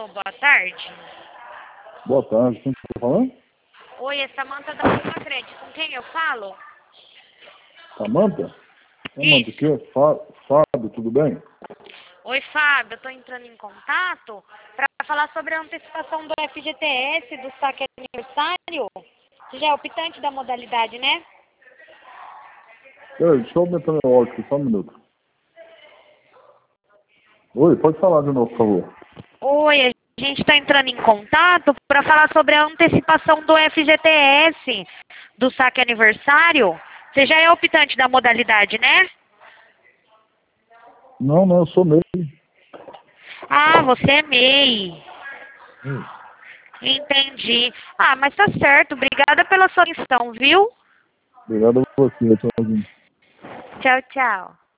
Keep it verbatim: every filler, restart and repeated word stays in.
Alô, boa tarde. Boa tarde, quem está falando? Oi, é Samanta da Prima Crédito. Com quem eu falo? Samanta? Samanta, o Isso. quê? Fá- Fábio, tudo bem? Oi, Fábio. Eu tô entrando em contato para falar sobre a antecipação do F G T S, do saque aniversário. Você já é optante da modalidade, né? Ei, deixa eu aumentar meu áudio aqui, só um minuto. Oi, pode falar de novo, por favor. Oi, a gente está entrando em contato para falar sobre a antecipação do F G T S, do saque aniversário. Você já é optante da modalidade, né? Não, não, eu sou meio. Ah, você é M E I. Hum. Entendi. Ah, mas tá certo. Obrigada pela sua atenção, viu? Obrigado a você, tchauzinho. Tchau, tchau.